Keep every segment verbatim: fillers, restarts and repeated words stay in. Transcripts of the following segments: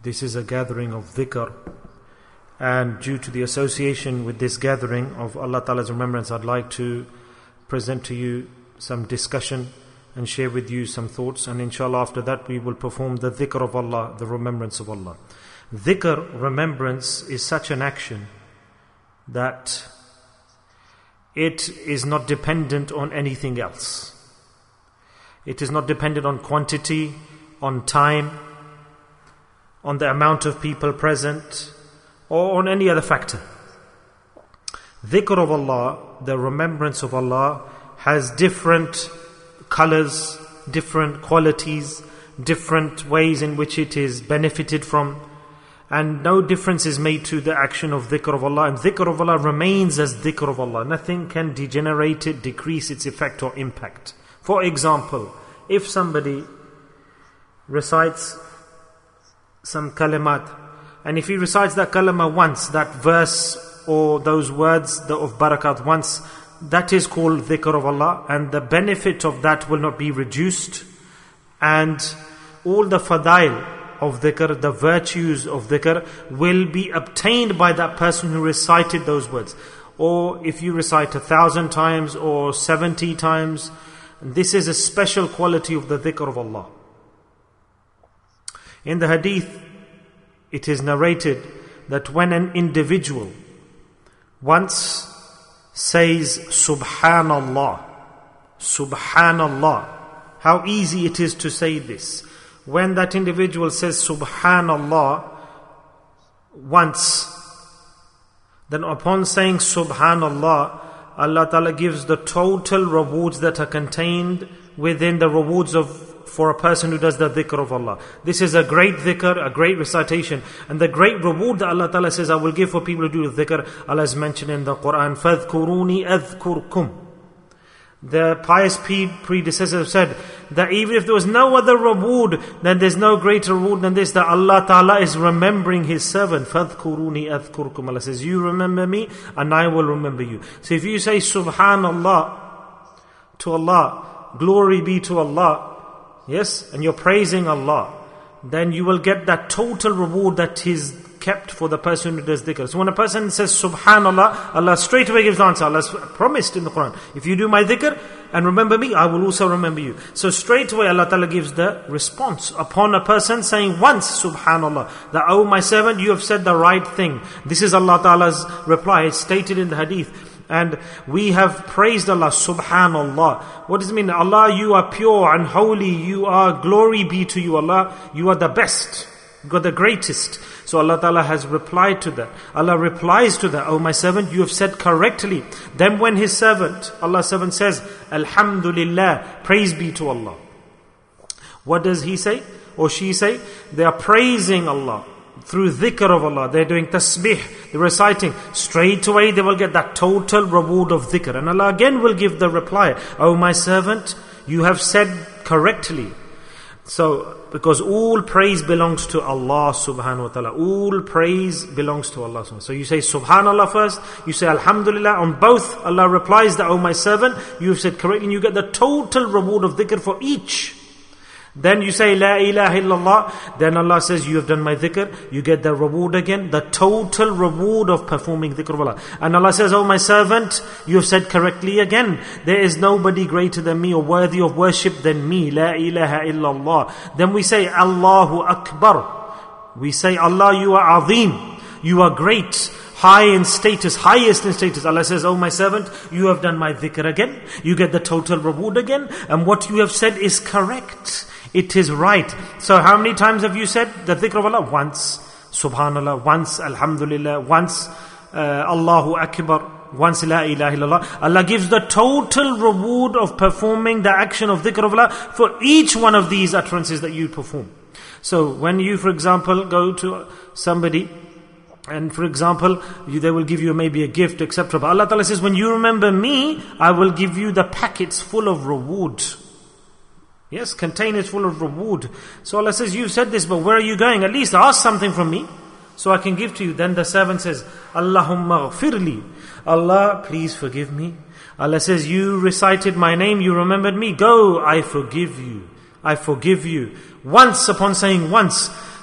This is a gathering of dhikr, and due to the association with this gathering of Allah Ta'ala's remembrance, I'd like to present to you some discussion and share with you some thoughts, and inshallah after that we will perform the dhikr of Allah, the remembrance of Allah. Dhikr, remembrance, is such an action that it is not dependent on anything else. It is not dependent on quantity, on time, on the amount of people present, or on any other factor. Dhikr of Allah, the remembrance of Allah, has different colors, different qualities, different ways in which it is benefited from, and no difference is made to the action of dhikr of Allah, and dhikr of Allah remains as dhikr of Allah. Nothing can degenerate it, decrease its effect or impact. For example, if somebody recites some kalimat, and if he recites that kalima once, that verse or those words of barakat once, that is called dhikr of Allah, and the benefit of that will not be reduced, and all the fadail of dhikr, the virtues of dhikr, will be obtained by that person who recited those words. Or if you recite a thousand times or seventy times, this is a special quality of the dhikr of Allah. In the hadith, it is narrated that when an individual once says Subhanallah, Subhanallah, how easy it is to say this. When that individual says Subhanallah once, then upon saying Subhanallah, Allah Ta'ala gives the total rewards that are contained within the rewards of for a person who does the dhikr of Allah. This is a great dhikr, a great recitation, and the great reward that Allah Ta'ala says I will give for people who do the dhikr. Allah has mentioned in the Quran, فَاذْكُرُونِي أَذْكُرْكُمْ. The pious predecessors have said that even if there was no other reward, then there's no greater reward than this, that Allah Ta'ala is remembering His servant. فَاذْكُرُونِي أَذْكُرْكُمْ. Allah says, you remember me and I will remember you. So if you say Subhanallah to Allah, glory be to Allah, yes, and you're praising Allah, then you will get that total reward that is kept for the person who does dhikr. So when a person says Subhanallah, Allah straight away gives the answer. Allah has promised in the Quran, if you do my dhikr and remember me, I will also remember you. So straight away Allah Ta'ala gives the response upon a person saying once Subhanallah, that, oh my servant, you have said the right thing. This is Allah Ta'ala's reply. It's stated in the hadith. And we have praised Allah, Subhanallah. What does it mean? Allah, you are pure and holy. You are, glory be to you, Allah. You are the best. You are the greatest. So Allah Ta'ala has replied to that. Allah replies to that, oh my servant, you have said correctly. Then when His servant, Allah's servant says, Alhamdulillah, praise be to Allah. What does he say? Or she say? They are praising Allah through dhikr of Allah. They're doing tasbih, they're reciting. Straight away they will get that total reward of dhikr. And Allah again will give the reply, oh my servant, you have said correctly. So, because all praise belongs to Allah subhanahu wa ta'ala. All praise belongs to Allah subhanahu wa ta'ala. So you say Subhanallah first, you say Alhamdulillah. On both, Allah replies that, oh my servant, you have said correctly, and you get the total reward of dhikr for each. Then you say La ilaha illallah. Then Allah says, you have done my dhikr. You get the reward again, the total reward of performing dhikr of Allah. And Allah says, oh my servant, you have said correctly again. There is nobody greater than me or worthy of worship than me. La ilaha illallah. Then we say Allahu Akbar. We say Allah, you are azim. You are great. High in status, highest in status. Allah says, oh my servant, you have done my dhikr again. You get the total reward again. And what you have said is correct. It is right. So how many times have you said the dhikr of Allah? Once. Subhanallah. Once. Alhamdulillah. Once. Uh, Allahu Akbar. Once. La ilaha illallah. Allah gives the total reward of performing the action of dhikr of Allah for each one of these utterances that you perform. So when you, for example, go to somebody, and for example, you, they will give you maybe a gift, et cetera. But Allah Ta'ala says, when you remember me, I will give you the packets full of reward. Yes, containers full of reward. So Allah says, you've said this, but where are you going? At least ask something from me, so I can give to you. Then the servant says, Allahumma ghfirli. Allah, please forgive me. Allah says, you recited my name, you remembered me. Go, I forgive you. I forgive you. Once, upon saying once,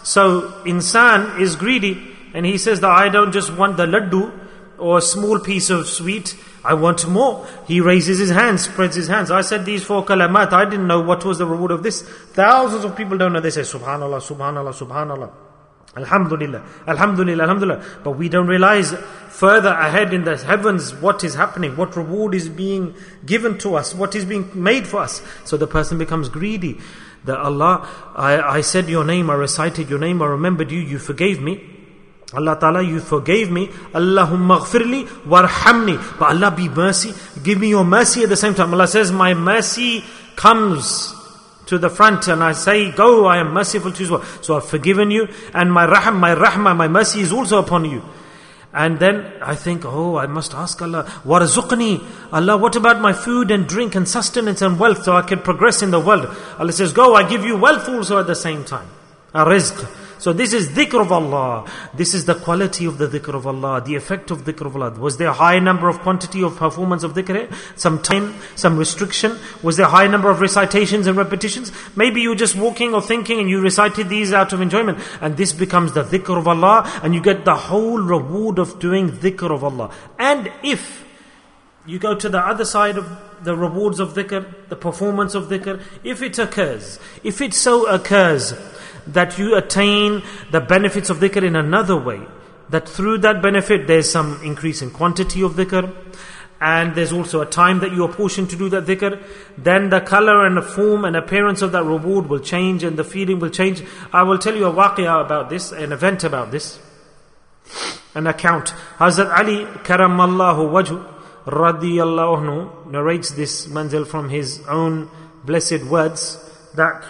So insan is greedy, and he says that I don't just want the laddu or a small piece of sweet, I want more. He raises his hands, spreads his hands. I said these four kalamat, I didn't know what was the reward of this. Thousands of people don't know. They say subhanallah, subhanallah, subhanallah, alhamdulillah, alhamdulillah, alhamdulillah. But we don't realize further ahead in the heavens what is happening, what reward is being given to us, what is being made for us. So the person becomes greedy. That Allah, I, I said your name, I recited your name, I remembered you, you forgave me. Allah Ta'ala, you forgave me. Allahumma ghfirli warhamni. But Allah, be mercy, give me your mercy at the same time. Allah says, my mercy comes to the front and I say, go, I am merciful to you. So I've forgiven you, and my rahm, my rahmah, my mercy is also upon you. And then I think, oh, I must ask Allah, warzuqni, Allah, what about my food and drink and sustenance and wealth, so I can progress in the world? Allah says, go, I give you wealth also at the same time. A rizq. So this is dhikr of Allah. This is the quality of the dhikr of Allah, the effect of dhikr of Allah. Was there a high number of quantity of performance of dhikr? Some time, some restriction? Was there a high number of recitations and repetitions? Maybe you were just walking or thinking and you recited these out of enjoyment. And this becomes the dhikr of Allah, and you get the whole reward of doing dhikr of Allah. And if you go to the other side of the rewards of dhikr, the performance of dhikr, if it occurs, if it so occurs that you attain the benefits of dhikr in another way, that through that benefit there's some increase in quantity of dhikr, and there's also a time that you apportion to do that dhikr, then the color and the form and appearance of that reward will change and the feeling will change. I will tell you a waqiyah about this, an event about this, an account. Hazrat Ali karamallahu wajhu radiyallahu anhu narrates this manzil from his own blessed words, that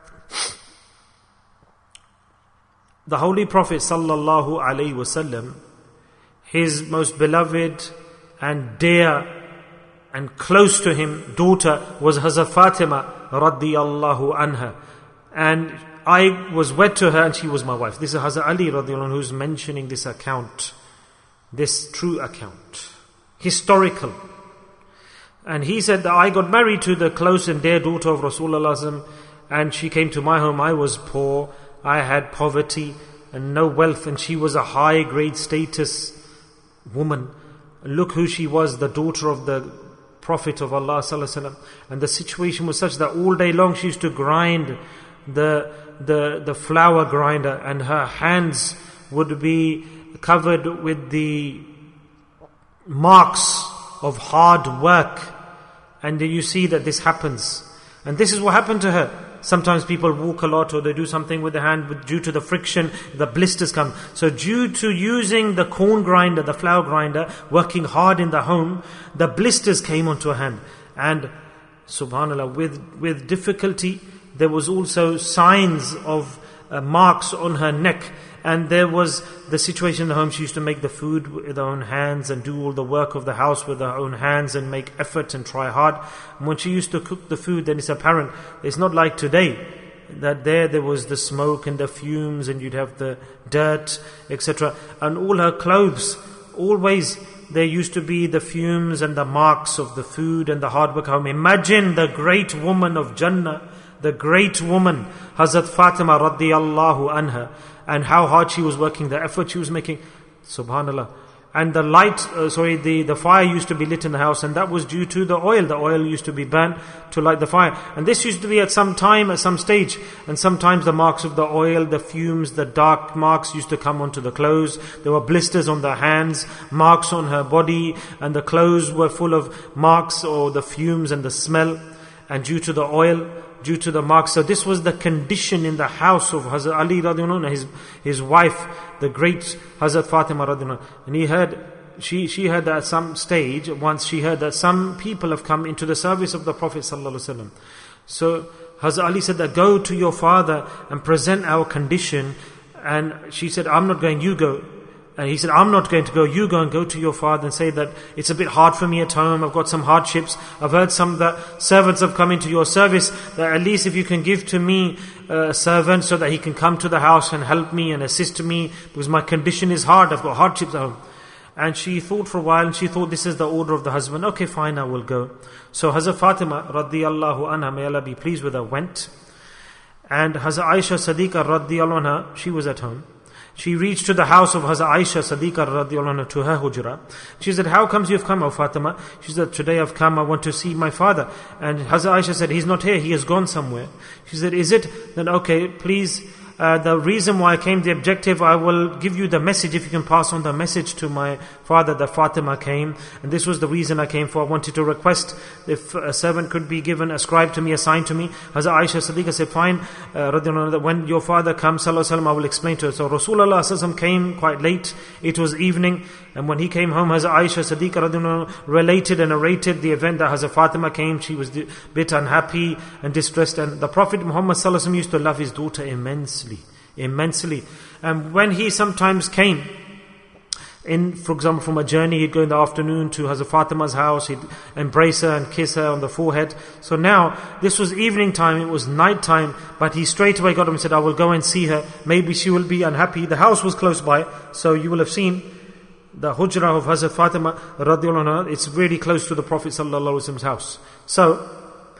the Holy Prophet sallallahu alaihi wasallam, his most beloved and dear and close to him daughter was Hazrat Fatima radiyallahu anha, and I was wed to her and she was my wife. This is Hazrat Ali radiyallahu anhu who's mentioning this account, this true account, historical. And he said that I got married to the close and dear daughter of Rasulullah, and she came to my home. I was poor, I had poverty and no wealth, and she was a high grade status woman. Look who she was, the daughter of the Prophet of Allah sallallahu alaihi wasallam. And the situation was such that all day long she used to grind the the the flour grinder, and her hands would be covered with the marks of hard work. And you see that this happens, and this is what happened to her. Sometimes people walk a lot or they do something with the hand, but due to the friction, the blisters come. So due to using the corn grinder, the flour grinder, working hard in the home, the blisters came onto her hand. And subhanAllah, with, with difficulty, there was also signs of uh, marks on her neck. And there was the situation in the home, she used to make the food with her own hands and do all the work of the house with her own hands and make effort and try hard. And when she used to cook the food, then it's apparent, it's not like today, that there there was the smoke and the fumes and you'd have the dirt, et cetera. And all her clothes, always there used to be the fumes and the marks of the food and the hard work home. Imagine the great woman of Jannah, the great woman, Hazrat Fatima radiyallahu anha, and how hard she was working, the effort she was making, subhanallah. And the light, uh, sorry, the, the fire used to be lit in the house, and that was due to the oil. The oil used to be burnt to light the fire. And this used to be at some time, at some stage. And sometimes the marks of the oil, the fumes, the dark marks used to come onto the clothes. There were blisters on the hands, marks on her body, and the clothes were full of marks or the fumes and the smell. And due to the oil, due to the marks. So this was the condition in the house of Hazrat Ali radiallahu anhu, his, his wife, the great Hazrat Fatima radiallahu anhu. And he heard, she, she heard that at some stage, once she heard that some people have come into the service of the Prophet sallallahu alaihi wasallam. So Hazrat Ali said that, go to your father and present our condition. And she said, I'm not going, you go. And he said, I'm not going to go, you go and go to your father and say that it's a bit hard for me at home, I've got some hardships, I've heard some of the servants have come into your service, that at least if you can give to me a servant so that he can come to the house and help me and assist me, because my condition is hard, I've got hardships at home. And she thought for a while, and she thought this is the order of the husband. Okay, fine, I will go. So Hazrat Fatima radiyallahu anha, may Allah be pleased with her, went. And Hazrat Aisha Siddiqa radiyallahu anha, she was at home. She reached to the house of Hazrat Aisha Siddiqa radiyallahu anha, to her hujra. She said, how comes you've come, O Fatima? She said, today I've come, I want to see my father. And Hazrat Aisha said, he's not here, he has gone somewhere. She said, is it? Then okay, please, uh, the reason why I came, the objective, I will give you the message, if you can pass on the message to my father that Fatima came. And this was the reason I came for. I wanted to request if a servant could be given, ascribed to me, assigned to me. Hazrat Aisha Siddiqa said, fine, uh, that when your father comes, sallallahu alaihi wasallam, I will explain to her. So Rasulullah sallallahu alaihi wasallam came quite late. It was evening. And when he came home, Hazrat Aisha Siddiqa radhiyallahu anha related and narrated the event that Hazrat Fatima came. She was a bit unhappy and distressed. And the Prophet Muhammad sallallahu alaihi wasallam used to love his daughter immensely. Immensely. And when he sometimes came, in, for example, from a journey, he'd go in the afternoon to Hazrat Fatima's house, he'd embrace her and kiss her on the forehead. So now, this was evening time, it was night time, but he straight away got up and said, I will go and see her, maybe she will be unhappy. The house was close by, so you will have seen the hujra of Hazrat Fatima radhiyallahu anha, it's really close to the Prophet sallallahu alaihi wasallam's house. So,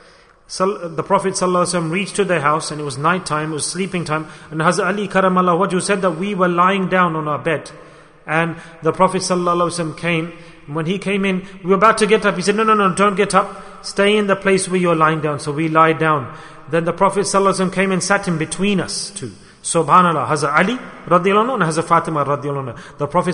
the Prophet ﷺ reached to their house, and it was night time, it was sleeping time, and Hazrat Ali Karamallahu Wajhu said that we were lying down on our bed, and the Prophet ﷺ came. And when he came in, we were about to get up. He said, no, no, no, don't get up, stay in the place where you're lying down. So we lied down. Then the Prophet ﷺ came and sat in between us two. Subhanallah, Hazrat Ali radhiyallahu anhu and Hazrat Fatima radhiyallahu anhu. The Prophet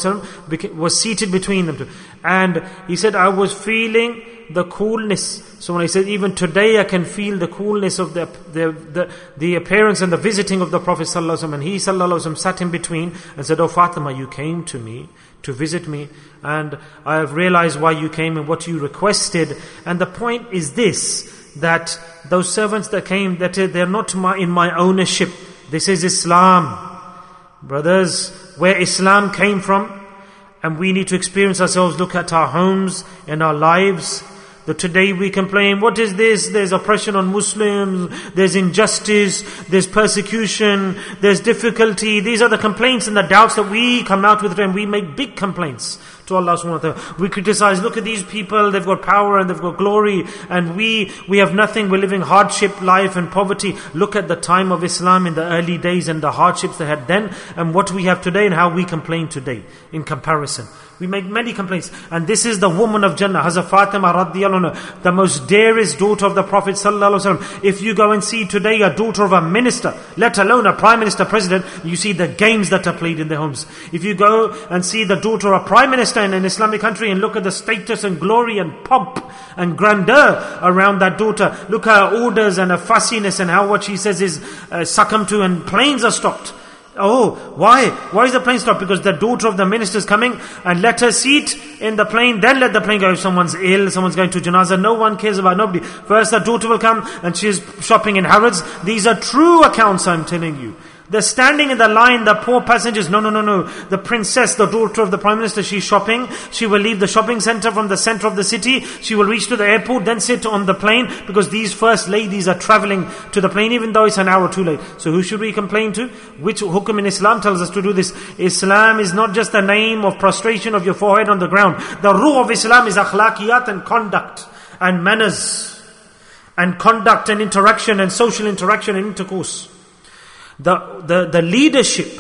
ﷺ was seated between them two. And he said, I was feeling the coolness. So when I said, even today I can feel the coolness of the the the, the appearance and the visiting of the Prophet ﷺ. And he ﷺ sat in between and said, oh Fatima, you came to me to visit me, and I have realized why you came and what you requested. And the point is this, that those servants that came, that they're not my, in my ownership. This is Islam. Brothers, where Islam came from, and we need to experience ourselves, look at our homes and our lives. That today we complain, what is this? There's oppression on Muslims, there's injustice, there's persecution, there's difficulty. These are the complaints and the doubts that we come out with, and we make big complaints to Allah subhanahu wa ta'ala. We criticize, look at these people, they've got power and they've got glory, and we we have nothing, we're living hardship life and poverty. Look at the time of Islam in the early days and the hardships they had then, and what we have today and how we complain today in comparison. We make many complaints. And this is the woman of Jannah, Hazrat Fatima radhiyallahu anha, the most dearest daughter of the Prophet sallallahu alaihi wasallam. If you go and see today a daughter of a minister, let alone a prime minister, president, you see the games that are played in their homes. If you go and see the daughter of a prime minister in an Islamic country and look at the status and glory and pomp and grandeur around that daughter, look at her orders and her fussiness and how what she says is uh, succumbed to, and planes are stopped. Oh, why? Why is the plane stopped? Because the daughter of the minister is coming, and let her seat in the plane, then let the plane go. If someone's ill, someone's going to janazah, no one cares about nobody. First the daughter will come and she's shopping in Harrods. These are true accounts, I'm telling you. They're standing in the line, the poor passengers. No, no, no, no. The princess, the daughter of the Prime Minister, she's shopping. She will leave the shopping center from the center of the city. She will reach to the airport, then sit on the plane, because these first ladies are traveling to the plane, even though it's an hour too late. So who should we complain to? Which hukum in Islam tells us to do this? Islam is not just a name of prostration of your forehead on the ground. The ruh of Islam is akhlaqiyat and conduct and manners and conduct and interaction and social interaction and intercourse. The, the, the leadership,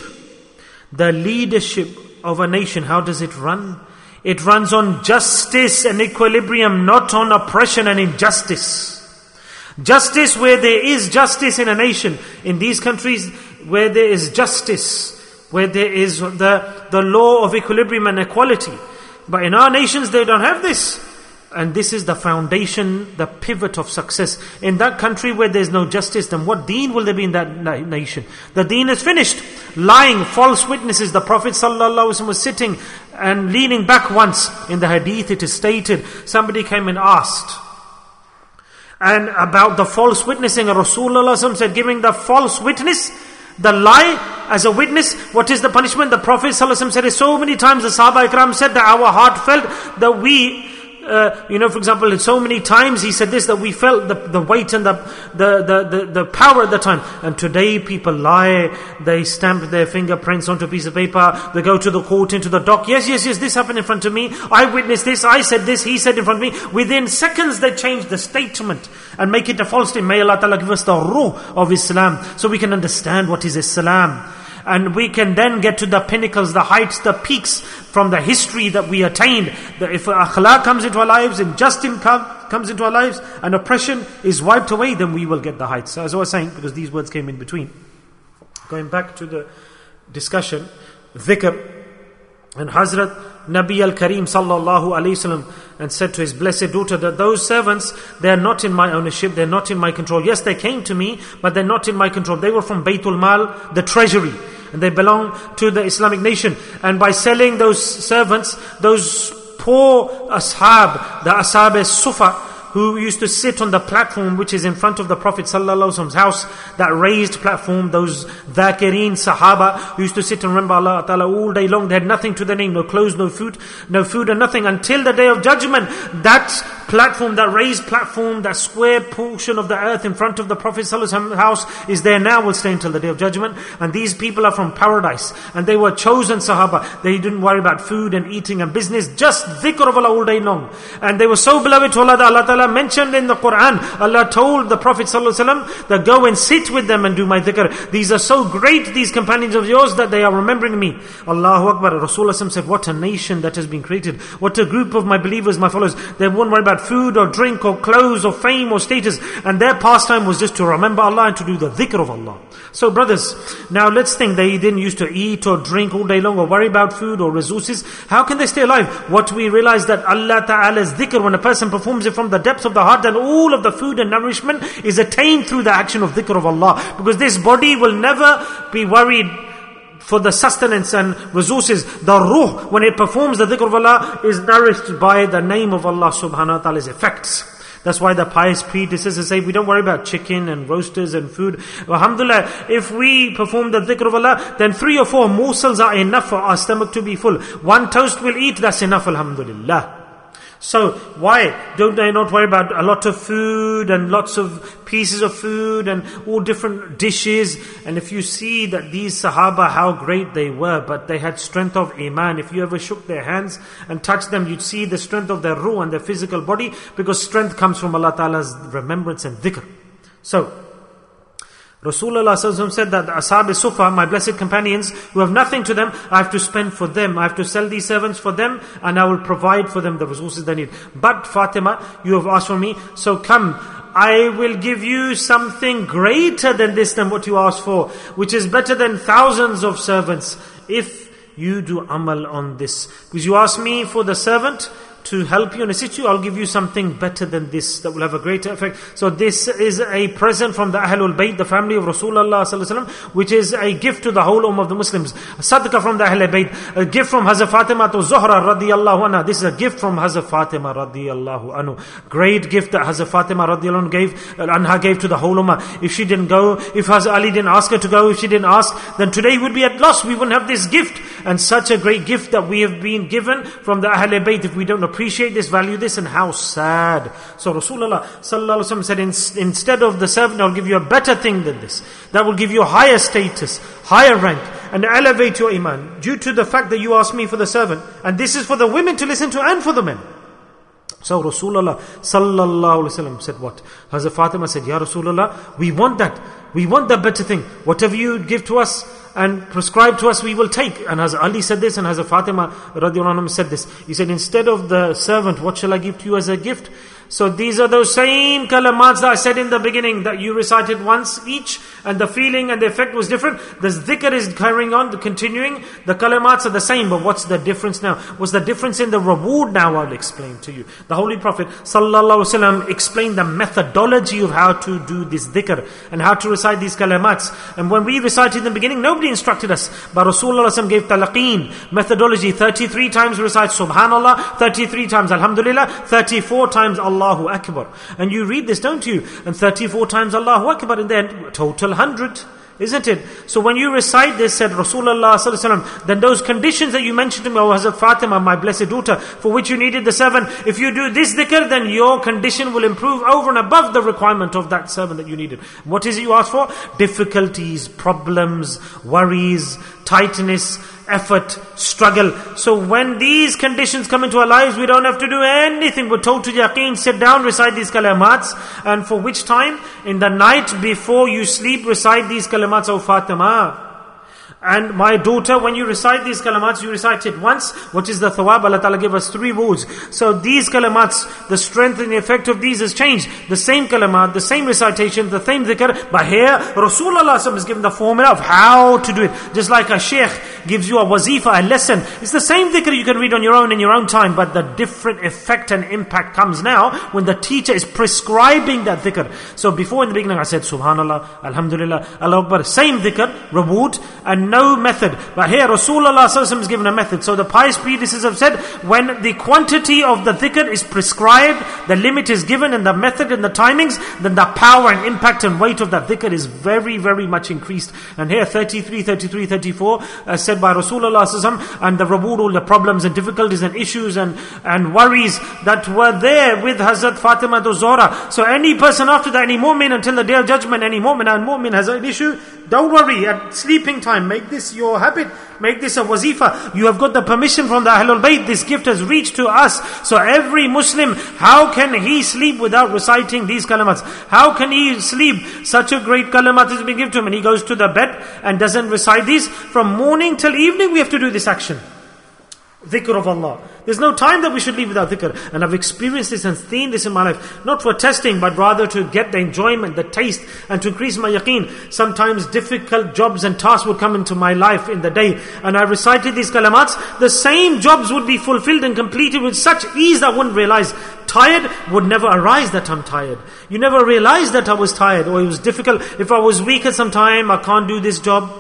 the leadership of a nation, how does it run? It runs on justice and equilibrium, not on oppression and injustice. Justice where there is justice in a nation. In these countries where there is justice, where there is the, the law of equilibrium and equality. But in our nations they don't have this. And this is the foundation, the pivot of success. In that country where there's no justice, then what deen will there be in that na- nation? The deen is finished. Lying, false witnesses. The Prophet ﷺ was sitting and leaning back once. In the hadith it is stated, somebody came and asked and about the false witnessing. Rasulullah said, giving the false witness, the lie as a witness, what is the punishment? The Prophet ﷺ said it so many times. The Sahaba Ikram said that our heart felt that we uh, you know, for example, so many times he said this that we felt the, the weight and the, the, the, the, the power at the time. And today people lie, they stamp their fingerprints onto a piece of paper, they go to the court, into the dock. Yes, yes, yes, this happened in front of me. I witnessed this, I said this, he said in front of me. Within seconds they change the statement and make it a false statement. May Allah Ta'ala give us the ruh of Islam so we can understand what is Islam. And we can then get to the pinnacles, the heights, the peaks from the history that we attained. That if akhlaq comes into our lives, injustice comes into our lives, and oppression is wiped away, then we will get the heights. So as I was saying, because these words came in between. Going back to the discussion, dhikr, and Hazrat Nabi al-Kareem sallallahu alayhi wasallam and said to his blessed daughter that those servants, they are not in my ownership, they are not in my control. Yes, they came to me, but they're not in my control. They were from Baytul Mal, the treasury, and they belong to the Islamic nation. And by selling those servants, those poor ashab, the ashab as-sufa, who used to sit on the platform which is in front of the Prophet ﷺ's house, that raised platform, those dhakireen sahaba who used to sit and remember Allah Ta'ala all day long. They had nothing to their name, no clothes, no food, no food and nothing until the day of judgment. That platform, that raised platform, that square portion of the earth in front of the Prophet ﷺ's house is there now, will stay until the day of judgment. And these people are from paradise, and they were chosen sahaba. They didn't worry about food and eating and business, just dhikr of Allah all day long. And they were so beloved to Allah that Allah Ta'ala mentioned in the Quran, Allah told the Prophet ﷺ that go and sit with them and do my dhikr. These are so great, these companions of yours, that they are remembering me. Allahu Akbar. Rasulullah said, what a nation that has been created. What a group of my believers, my followers. They won't worry about food or drink or clothes or fame or status. And their pastime was just to remember Allah and to do the dhikr of Allah. So brothers, now let's think they didn't used to eat or drink all day long or worry about food or resources. How can they stay alive? What we realize that Allah Ta'ala's dhikr, when a person performs it from the depths of the heart, then all of the food and nourishment is attained through the action of dhikr of Allah. Because this body will never be worried for the sustenance and resources. The ruh, when it performs the dhikr of Allah, is nourished by the name of Allah subhanahu wa ta'ala's effects. That's why the pious predecessors say we don't worry about chicken and roasters and food. Alhamdulillah, if we perform the dhikr of Allah, then three or four morsels are enough for our stomach to be full. One toast we'll eat, that's enough, alhamdulillah. So why don't they not worry about a lot of food and lots of pieces of food and all different dishes? And if you see that these Sahaba, how great they were, but they had strength of Iman. If you ever shook their hands and touched them, you'd see the strength of their ruh and their physical body, because strength comes from Allah Ta'ala's remembrance and dhikr. So Rasulullah said that the Ashab Sufa, my blessed companions, who have nothing to them, I have to spend for them. I have to sell these servants for them, and I will provide for them the resources they need. But Fatima, you have asked for me, so come, I will give you something greater than this, than what you asked for, which is better than thousands of servants, if you do amal on this. Because you asked me for the servant to help you and assist you, I'll give you something better than this that will have a greater effect. So this is a present from the Ahlul Bayt, the family of Rasulullah sallallahu alaihi wasallam, which is a gift to the whole ummah of the Muslims. A sadaqah from the Ahlul Bayt, a gift from Hazrat Fatima to Zuhra radiyallahu anha. This is a gift from Hazrat Fatima radiyallahu anhu. Great gift that Hazrat Fatima radiyallahu anhu gave, anha gave to the whole ummah. If she didn't go, if Hazrat Ali didn't ask her to go, if she didn't ask, then today we'd be at loss. We wouldn't have this gift. And such a great gift that we have been given from the Ahlul Bayt, if we don't appreciate this, value this, and how sad. So Rasulullah sallallahu alaihi wasallam said, In, instead of the servant, I'll give you a better thing than this. That will give you higher status, higher rank, and elevate your iman. Due to the fact that you asked me for the servant. And this is for the women to listen to and for the men. So Rasulullah sallallahu alaihi wasallam said what? Hazrat Fatima said, Ya Rasulullah, we want that. We want that better thing. Whatever you give to us and prescribe to us, we will take. And Hazrat Ali said this, and Hazrat Fatima radiallahu anha said this. He said, instead of the servant, what shall I give to you as a gift? So these are those same kalamats that I said in the beginning, that you recited once each, and the feeling and the effect was different. The dhikr is carrying on, the continuing. The kalamats are the same, but what's the difference now? What's the difference in the reward now? I'll explain to you. The Holy Prophet sallallahu alaihi wasallam explained the methodology of how to do this dhikr and how to recite these kalamats. And when we recited in the beginning, nobody instructed us, but Rasulullah sallallahu alaihi wasallam gave talaqeen, methodology. thirty-three times recite Subhanallah, thirty-three times Alhamdulillah, thirty-four times Allah Allahu Akbar. And you read this, don't you? And thirty-four times Allahu Akbar, and then total one hundred. Isn't it? So when you recite this, said Rasulullah sallallahu alaihi wasallam, then those conditions that you mentioned to me, O Hazrat Fatima, my blessed daughter, for which you needed the seven, if you do this dhikr, then your condition will improve over and above the requirement of that seven that you needed. What is it you asked for? Difficulties, problems, worries, tightness, effort, struggle. So when these conditions come into our lives, we don't have to do anything. We're told to yaqeen, sit down, recite these kalamats. And for which time? In the night before you sleep, recite these kalamats, O Fatima. And my daughter, when you recite these kalamats, you recite it once. What is the thawab? Allah Ta'ala gave us three rewards. So these kalamats, the strength and the effect of these has changed. The same kalamat, the same recitation, the same dhikr. But here, Rasulullah is given the formula of how to do it. Just like a sheikh gives you a wazifa, a lesson. It's the same dhikr you can read on your own in your own time. But the different effect and impact comes now when the teacher is prescribing that dhikr. So before in the beginning I said, Subhanallah, Alhamdulillah, Allah Akbar. Same dhikr, reward, and no method. But here Rasulullah is given a method. So the pious predecessors have said, when the quantity of the dhikr is prescribed, the limit is given, and the method and the timings, then the power and impact and weight of that dhikr is very, very much increased. And here thirty-three, thirty-three, thirty-four uh, said by Rasulullah, and the reward, all the problems and difficulties and issues and, and worries that were there with Hazrat Fatima Zahra. So any person after that, any mu'min until the day of judgment, any mu'min and mu'min has an issue, don't worry, at sleeping time, make this your habit, make this a wazifa. You have got the permission from the Ahlul Bayt. This gift has reached to us. So every Muslim, how can he sleep without reciting these kalamats? How can he sleep? Such a great kalamat has been given to him, and he goes to the bed and doesn't recite these. From morning till evening we have to do this action. Dhikr of Allah. There's no time that we should leave without dhikr. And I've experienced this and seen this in my life. Not for testing, but rather to get the enjoyment, the taste, and to increase my yaqeen. Sometimes difficult jobs and tasks would come into my life in the day. And I recited these kalamats. The same jobs would be fulfilled and completed with such ease that I wouldn't realize. Tired would never arise that I'm tired. You never realize that I was tired or it was difficult. If I was weak at some time, I can't do this job,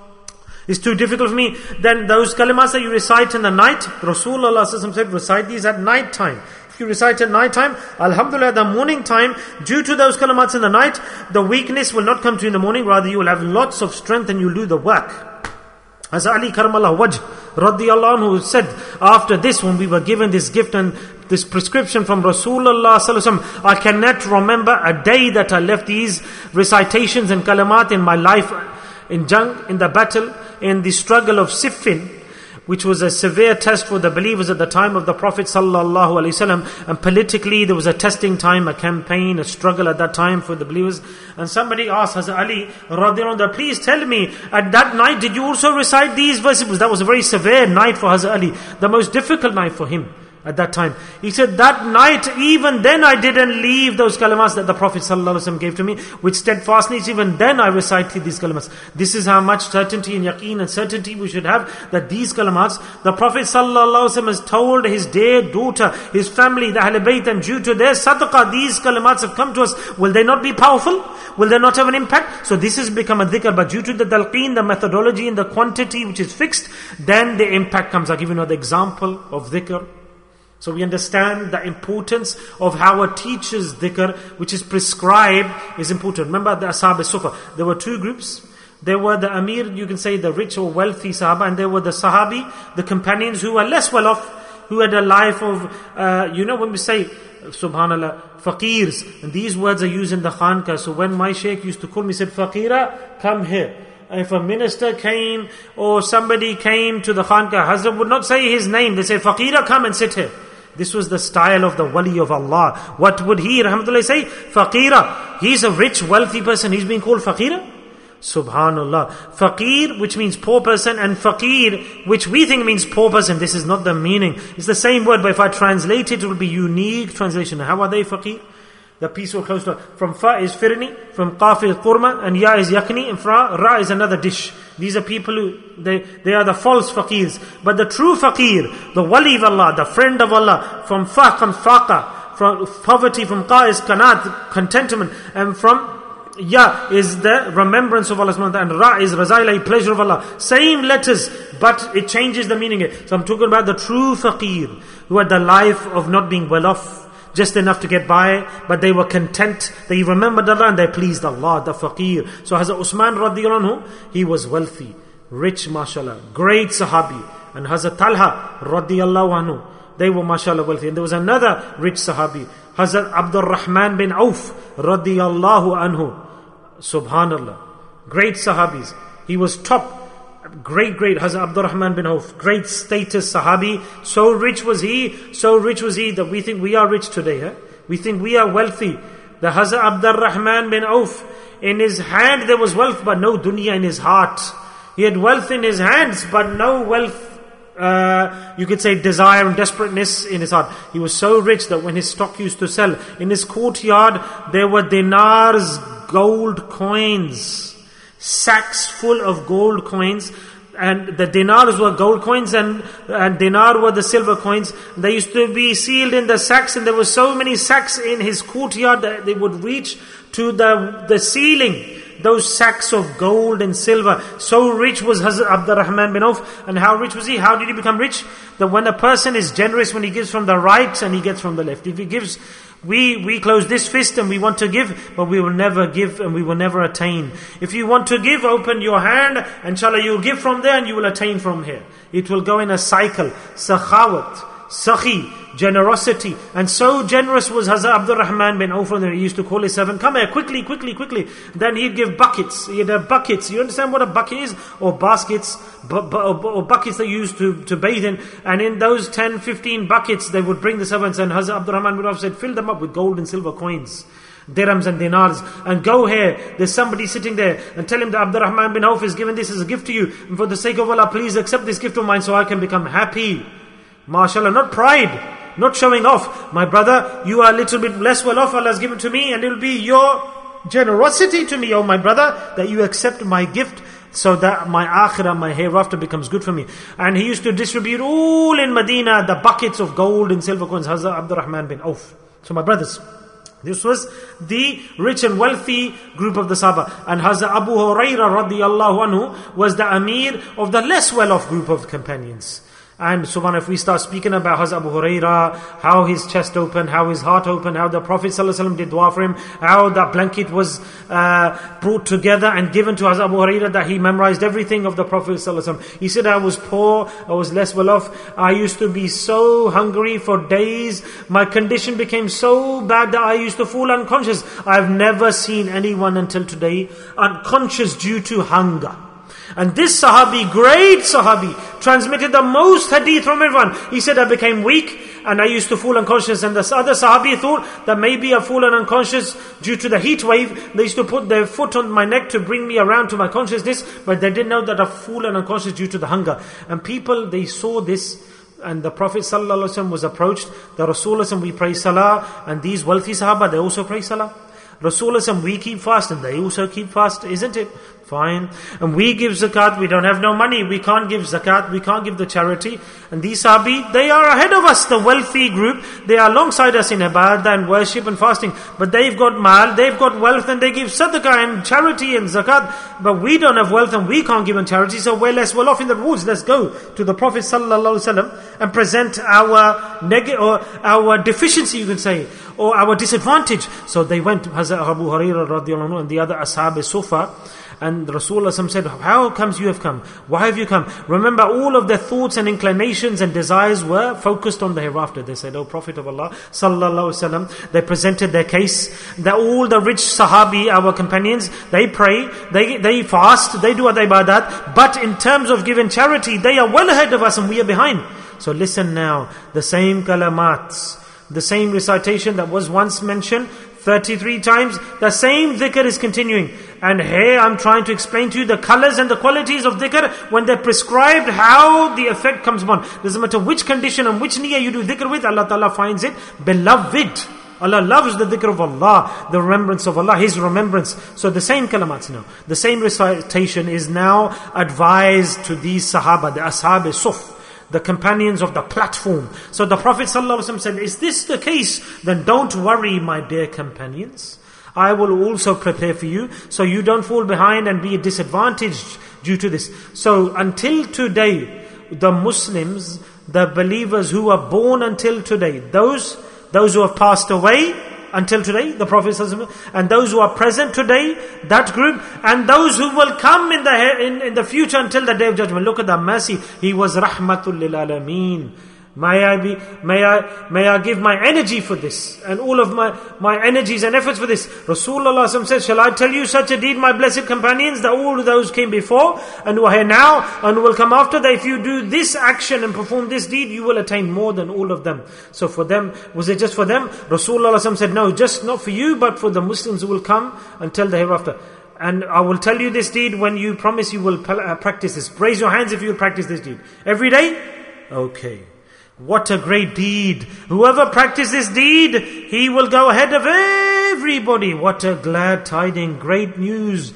it's too difficult for me. Then those kalimahs that you recite in the night, Rasulullah said, recite these at night time. If you recite at night time, Alhamdulillah, the morning time, due to those kalimahs in the night, the weakness will not come to you in the morning, rather you will have lots of strength and you'll do the work. As Ali Karamallah Wajh radiyallahu anhu said, after this, when we were given this gift and this prescription from Rasulullah sallallahu alaihi wasallam, I cannot remember a day that I left these recitations and kalimat in my life, in jang, in the battle, in the struggle of Siffin, which was a severe test for the believers at the time of the Prophet sallallahu alaihi wasallam. And politically there was a testing time, a campaign, a struggle at that time for the believers. And somebody asked Hazrat Ali radhiyallahu anhu, please tell me, at that night did you also recite these verses? That was a very severe night for Hazrat Ali, the most difficult night for him at that time. He said, that night, even then I didn't leave those kalimahs that the Prophet ﷺ gave to me with steadfastness. Even then I recited these kalimahs. This is how much certainty and yaqeen and certainty we should have, that these kalimahs, the Prophet ﷺ has told his dear daughter, his family, the Ahlul Bayt, and due to their sadaqah, these kalimahs have come to us. Will they not be powerful? Will they not have an impact? So this has become a dhikr, but due to the talqeen, the methodology and the quantity which is fixed, then the impact comes. I'll give you another example of dhikr. So we understand the importance of how a teacher's dhikr, which is prescribed, is important. Remember the Ashab al-Sufa. There were two groups. There were the Amir, you can say the rich or wealthy Sahaba, and there were the Sahabi, the companions who were less well off, who had a life of, uh, you know when we say, Subhanallah, faqirs, and these words are used in the Khanka. So when my Shaykh used to call me, he said, Faqira, come here. If a minister came or somebody came to the Khanka, Hazrat would not say his name. They say, Faqira, come and sit here. This was the style of the wali of Allah. What would he, rahmatullah, say? Faqira. He's a rich, wealthy person. He's being called Faqira? Subhanallah. Faqir, which means poor person, and Faqir, which we think means poor person. This is not the meaning. It's the same word, but if I translate it, it will be unique translation. How are they Faqir? The piece will close to, from Fa is Firni, from Qaf is Qurma, and Ya is Yakni, and Fra, Ra is another dish. These are people who, they, they are the false faqirs. But the true faqir, the wali of Allah, the friend of Allah, from Fa comes Faqa, from poverty, from Qa is Qanat, contentment, and from Ya is the remembrance of Allah, and Ra is Razailai, pleasure of Allah. Same letters, but it changes the meaning. So I'm talking about the true faqir, who had the life of not being well off, just enough to get by, but they were content. They remembered Allah and they pleased Allah, the faqir. So Hazrat Usman radiallahu anhu, he was wealthy, rich, mashallah, great sahabi. And Hazrat Talha radiallahu anhu, they were mashallah wealthy. And there was another rich sahabi, Hazrat Abdul Rahman bin Auf radiyallahu anhu. Subhanallah. Great sahabis. He was top, great, great Hazrat Abdul Rahman bin Auf. Great status sahabi. So rich was he, so rich was he that we think we are rich today. Huh? We think we are wealthy. The Hazrat Abdul Rahman bin Auf, in his hand there was wealth but no dunya in his heart. He had wealth in his hands but no wealth, Uh, you could say desire and desperateness in his heart. He was so rich that when his stock used to sell, in his courtyard there were dinars, gold coins, sacks full of gold coins, and the dinars were gold coins and, and dinar were the silver coins. They used to be sealed in the sacks, and there were so many sacks in his courtyard that they would reach to the, the ceiling. Those sacks of gold and silver. So rich was Hazrat Abdul Rahman bin Auf. And how rich was he? How did he become rich? That when a person is generous, when he gives from the right and he gets from the left. If he gives, we, we close this fist and we want to give, but we will never give and we will never attain. If you want to give, open your hand, inshallah you will give from there and you will attain from here. It will go in a cycle. Sakhawat, Sakhi, generosity. And so generous was Hazrat Abdul Rahman bin Auf, and he used to call his servant, come here, quickly, quickly, quickly. Then he'd give buckets. He'd have buckets. You understand what a bucket is? Or baskets, bu- bu- or buckets they used to, to bathe in. And in those ten, fifteen buckets, they would bring the servants, and Hazrat Abdul Rahman bin Auf said, fill them up with gold and silver coins, dirhams and dinars, and go here, there's somebody sitting there, and tell him that Abdul Rahman bin Auf is given this as a gift to you, and for the sake of Allah, please accept this gift of mine so I can become happy. MashaAllah, not pride, not showing off. My brother, you are a little bit less well off, Allah has given to me, and it will be your generosity to me, oh my brother, that you accept my gift, so that my akhirah, my hereafter becomes good for me. And he used to distribute all in Medina the buckets of gold and silver coins, Hazrat Abdul Rahman bin Auf. So my brothers, this was the rich and wealthy group of the Sahaba. And Hazrat Abu Hurairah radiyallahu anhu was the Amir of the less well-off group of companions. And subhanAllah, if we start speaking about Hazrat Abu Hurairah, how his chest opened, how his heart opened, how the Prophet ﷺ did dua for him, how that blanket was uh, brought together and given to Hazrat Abu Hurairah, that he memorized everything of the Prophet ﷺ. He said, I was poor, I was less well off, I used to be so hungry for days, my condition became so bad that I used to fall unconscious. I've never seen anyone until today unconscious due to hunger. And this Sahabi, great Sahabi, transmitted the most hadith from everyone. He said, I became weak and I used to fall unconscious. And the other Sahabi thought that maybe I've fallen unconscious due to the heat wave. They used to put their foot on my neck to bring me around to my consciousness, but they didn't know that I've fallen unconscious due to the hunger. And people, they saw this, and the Prophet ﷺ was approached. The Rasulullah, we pray salah, and these wealthy Sahaba, they also pray salah. Rasulullah, we keep fast and they also keep fast, isn't it? Fine. And we give zakat, we don't have no money, we can't give zakat, we can't give the charity. And these Sahabi, they are ahead of us, the wealthy group. They are alongside us in ibadah and worship and fasting. But they've got mal, they've got wealth, and they give sadaqah and charity and zakat. But we don't have wealth and we can't give in charity, so we're less well off in the rules. Let's go to the Prophet ﷺ and present our neg- or our deficiency, you can say, or our disadvantage. So they went to Hazrat Abu Hurairah radiallahu anhu and the other Ashab Sufa. And Rasulullah said, how comes you have come? Why have you come? Remember, all of their thoughts and inclinations and desires were focused on the hereafter. They said, O Prophet of Allah, sallallahu alaihi wasallam, they presented their case, that all the rich Sahabi, our companions, they pray, they they fast, they do what they ibadat, but in terms of giving charity, they are well ahead of us and we are behind. So listen now, the same kalamats, the same recitation that was once mentioned thirty-three times, the same dhikr is continuing. And here I'm trying to explain to you the colors and the qualities of dhikr when they're prescribed, how the effect comes upon. Doesn't matter which condition and which niyyah you do dhikr with, Allah Ta'ala finds it beloved. Allah loves the dhikr of Allah, the remembrance of Allah, His remembrance. So the same kalamats now, the same recitation is now advised to these Sahaba, the Ashab Suf, the companions of the platform. So the Prophet ﷺ said, is this the case? Then don't worry, my dear companions. I will also prepare for you, so you don't fall behind and be disadvantaged due to this. So until today, the Muslims, the believers who are born until today, those those who have passed away until today, the Prophet ﷺ, and those who are present today, that group, and those who will come in the in, in the future until the Day of Judgment. Look at the mercy. He was rahmatul lil alameen. May I be, may I, may I give my energy for this, and all of my, my energies and efforts for this. Rasulullah says, shall I tell you such a deed, my blessed companions, that all those came before, and who are here now, and will come after, that if you do this action and perform this deed, you will attain more than all of them. So for them, was it just for them? Rasulullah said, no, just not for you, but for the Muslims who will come until the hereafter. And I will tell you this deed when you promise you will practice this. Raise your hands if you will practice this deed. Every day? Okay. What a great deed. Whoever practices this deed, he will go ahead of everybody. What a glad tiding, great news.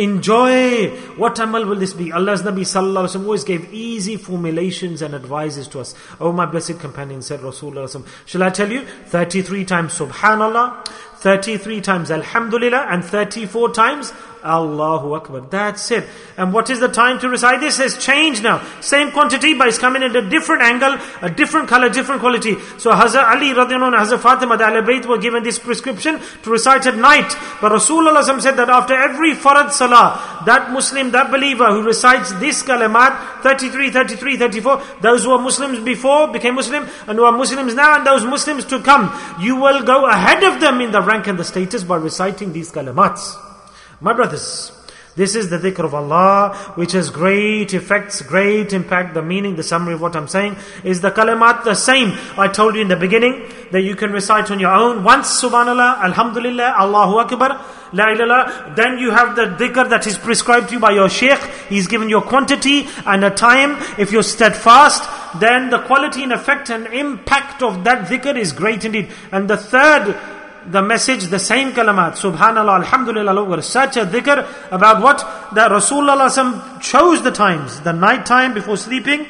Enjoy. What amal will this be? Allah's Nabi Sallallahu Alaihi Wasallam always gave easy formulations and advices to us. Oh, my blessed companion, said Rasulullah, shall I tell you? thirty-three times Subhanallah, thirty-three times Alhamdulillah, and thirty-four times Allahu Akbar. That's it. And what is the time to recite this? It's changed now. Same quantity, but it's coming at a different angle, a different color, different quality. So Hazrat Ali radiallahu anhu, Hazrat Fatima, the Ahlul Bayt were given this prescription to recite at night. But Rasulullah said that after every farad salah, that Muslim, that believer who recites this kalimat, thirty-three, thirty-three, thirty-four, those who were Muslims before became Muslim, and who are Muslims now, and those Muslims to come, you will go ahead of them in the rank and the status by reciting these kalimats. My brothers, this is the dhikr of Allah, which has great effects, great impact. The meaning, the summary of what I'm saying is the kalimat the same. I told you in the beginning that you can recite on your own. Once Subhanallah, Alhamdulillah, Allahu Akbar, La ilaha. Then you have the dhikr that is prescribed to you by your shaykh. He's given you a quantity and a time. If you're steadfast, then the quality and effect and impact of that dhikr is great indeed. And the third, the message, the same kalamat, Subhanallah, Alhamdulillah, such a dhikr about what? That Rasulullah chose the times, the night time before sleeping,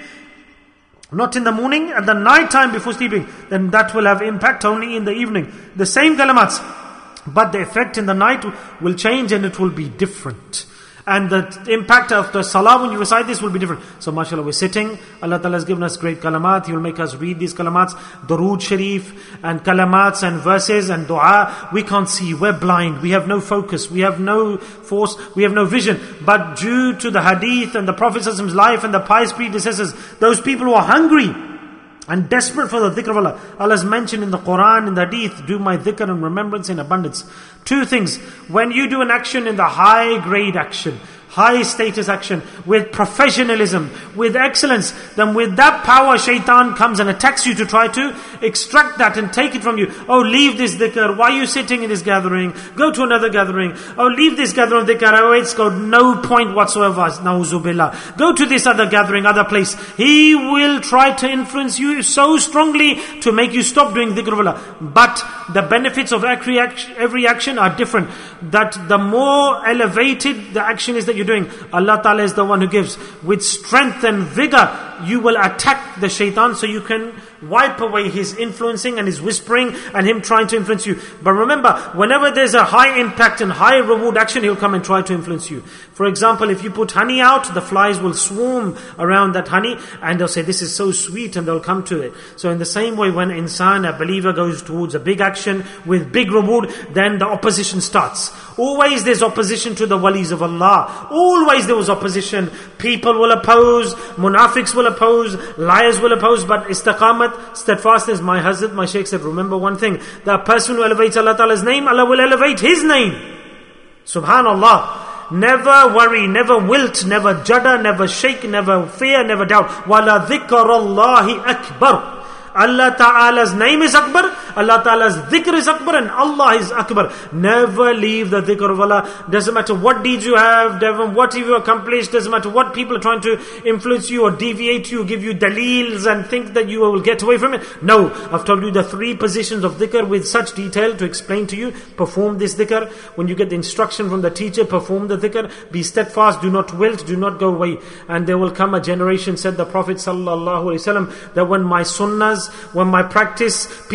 not in the morning, at the night time before sleeping, then that will have impact only in the evening. The same kalamats, but the effect in the night will change and it will be different. And the impact of the salah when you recite this will be different. So mashallah, we're sitting. Allah Ta'ala has given us great kalamat. He will make us read these kalamats. Durood Sharif and kalamats and verses and dua. We can't see. We're blind. We have no focus. We have no force. We have no vision. But due to the hadith and the Prophet's life and the pious predecessors, those people who are hungry and desperate for the dhikr of Allah. Allah has mentioned in the Quran, in the hadith, do my dhikr and remembrance in abundance. Two things. When you do an action in the high grade action, high status action, with professionalism, with excellence, then with that power, shaitan comes and attacks you to try to extract that and take it from you. Oh, leave this dhikr. Why are you sitting in this gathering? Go to another gathering. Oh, leave this gathering of dhikr. Oh, it's got no point whatsoever. Na'uzubillah. Go to this other gathering, other place. He will try to influence you so strongly to make you stop doing dhikr of Allah. But the benefits of every action, every action are different. That the more elevated the action is that you doing, Allah Ta'ala is the one who gives. With strength and vigor, you will attack the shaitan so you can wipe away his influencing and his whispering and him trying to influence you. But remember, whenever there's a high impact and high reward action, he'll come and try to influence you. For example, if you put honey out, the flies will swarm around that honey and they'll say, this is so sweet, and they'll come to it. So in the same way, when insan, a believer, goes towards a big action with big reward, then the opposition starts. Always there's opposition to the walis of Allah. Always there was opposition. People will oppose, munafiqs will oppose, liars will oppose, but istiqamat, steadfastness. My Hazrat, my Shaykh said, remember one thing, the person who elevates Allah Ta'ala's name, Allah will elevate his name. Subhanallah. Never worry, never wilt, never judder, never shake, never fear, never doubt. Wala dhikrullahi akbar. Allah Ta'ala's name is Akbar, Allah Ta'ala's dhikr is Akbar, and Allah is Akbar. Never leave the dhikr of Allah. Doesn't matter what deeds you have, doesn't what you accomplished, doesn't matter what people are trying to influence you or deviate you, give you dalils and think that you will get away from it. No, I've told you the three positions of dhikr with such detail to explain to you. Perform this dhikr. When you get the instruction from the teacher, perform the dhikr. Be steadfast, do not wilt, do not go away. And there will come a generation, said the Prophet Sallallahu Alaihi Wasallam, that when my sunnahs, when my practice, people will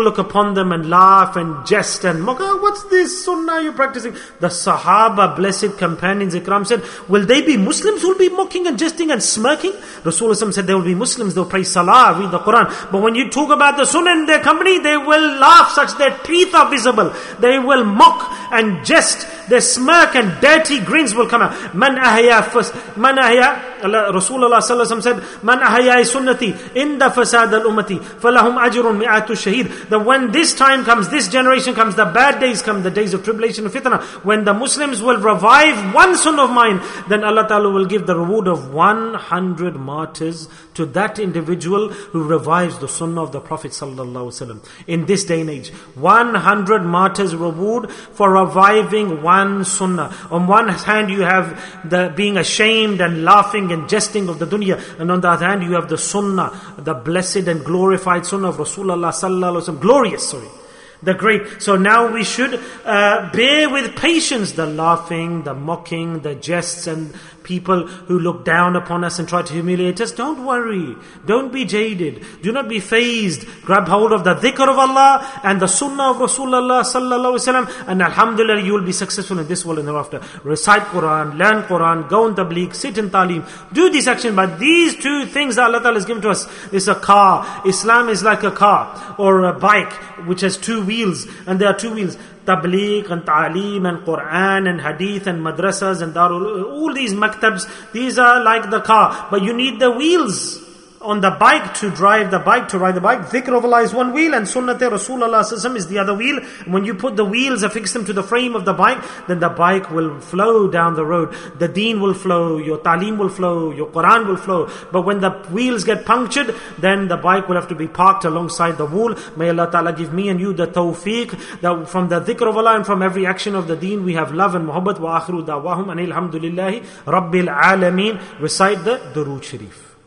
look upon them and laugh and jest and mock. Oh, what's this sunnah you're practicing? The Sahaba, blessed companions, Ikram said, will they be Muslims who will be mocking and jesting and smirking? Rasulullah said, there will be Muslims, they'll pray salah, read the Quran. But when you talk about the sunnah in their company, they will laugh such their teeth are visible. They will mock and jest. Their smirk and dirty grins will come out. Man ahya, man ahya, Rasulullah sallallahu alaihi wasallam said, man ahya sunnati inda fasad al-ummati falahum ajrun mi'atu shaheed. That when this time comes, this generation comes, the bad days come, the days of tribulation and fitna, when the Muslims will revive one sunnah of mine, then Allah Ta'ala will give the reward of one hundred martyrs to that individual who revives the sunnah of the Prophet sallallahu alaihi wasallam. In this day and age, one hundred martyrs reward for reviving one sunnah. On one hand you have the being ashamed and laughing and jesting of the dunya, and on the other hand you have the sunnah, the blessed and glorified sunnah of Rasulullah sallallahu alaihi wasallam, glorious, sorry, the great. So now we should uh, bear with patience the laughing, the mocking, the jests, and people who look down upon us and try to humiliate us. Don't worry. Don't be jaded. Do not be fazed. Grab hold of the dhikr of Allah and the sunnah of Rasulullah sallallahu alaihi wasallam, and alhamdulillah you will be successful in this world and thereafter. Recite Quran, learn Quran, go on tabligh, sit in talim. Do these actions. But these two things that Allah Ta'ala has given to us is a car. Islam is like a car or a bike which has two wheels, and there are two wheels. Tabligh and ta'aleem and Quran and hadith and madrasas and darul, all these maktabs, these are like the car. But you need the wheels on the bike to drive the bike, to ride the bike. Dhikr of Allah is one wheel and Sunnat Rasulullah sallallahu is the other wheel. When you put the wheels, affix them to the frame of the bike, then the bike will flow down the road. The deen will flow, your ta'aleem will flow, your Quran will flow. But when the wheels get punctured, then the bike will have to be parked alongside the wall. May Allah Ta'ala give me and you the tawfiq, that from the dhikr of Allah and from every action of the deen we have love and muhabbat. Wa akhiru da'wahum anil hamdulillahi rabbil alameen. Recite the Durood Sharif.